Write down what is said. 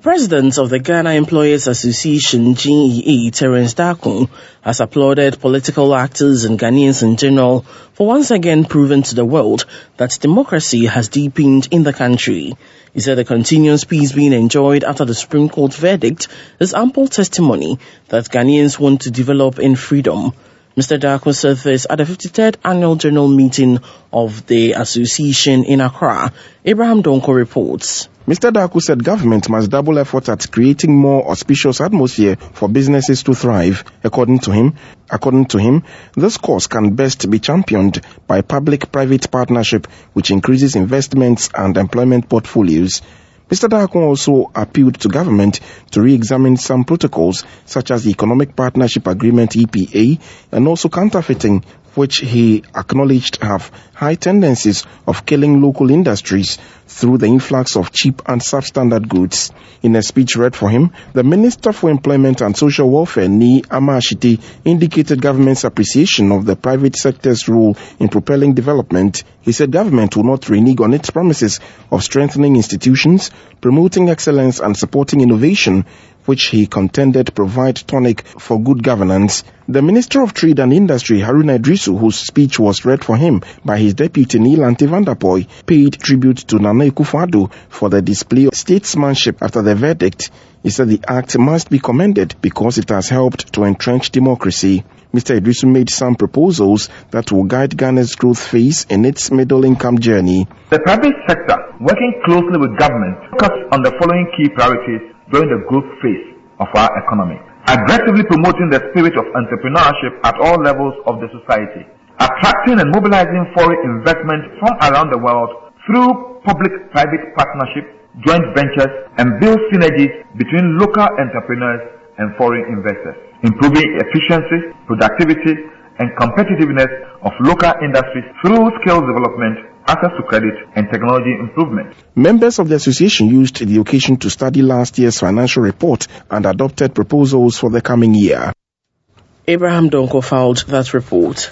president of the Ghana Employers Association, GEA, Terence Darko, has applauded political actors and Ghanaians in general for once again proving to the world that democracy has deepened in the country. He said the continuous peace being enjoyed after the Supreme Court verdict is ample testimony that Ghanaians want to develop in freedom. Mr. Darko said this at the 53rd Annual General Meeting of the Association in Accra. Abraham Donko reports. Mr. Darko said government must double effort at creating more auspicious atmosphere for businesses to thrive. According to him, this cause can best be championed by public-private partnership which increases investments and employment portfolios. Mr. Darko also appealed to government to re-examine some protocols such as the Economic Partnership Agreement EPA and also counterfeiting, which he acknowledged have high tendencies of killing local industries through the influx of cheap and substandard goods. In a speech read for him, the Minister for Employment and Social Welfare, Nii Amashite, indicated government's appreciation of the private sector's role in propelling development. He said government will not renege on its promises of strengthening institutions, promoting excellence and supporting innovation, which he contended provide tonic for good governance. The Minister of Trade and Industry, Haruna Iddrisu, whose speech was read for him by his deputy Neil Antivandapoy, paid tribute to Nana Akufo-Addo for the display of statesmanship after the verdict. He said the act must be commended because it has helped to entrench democracy. Mr. Iddrisu made some proposals that will guide Ghana's growth phase in its middle-income journey. The private sector, working closely with government, focus on the following key priorities during the growth phase of our economy. Aggressively promoting the spirit of entrepreneurship at all levels of the society. Attracting and mobilizing foreign investment from around the world through public-private partnership, joint ventures, and build synergies between local entrepreneurs and foreign investors. Improving efficiency, productivity, and competitiveness of local industries through skills development, access to credit, and technology improvement. Members of the association used the occasion to study last year's financial report and adopted proposals for the coming year. Abraham Donko filed that report.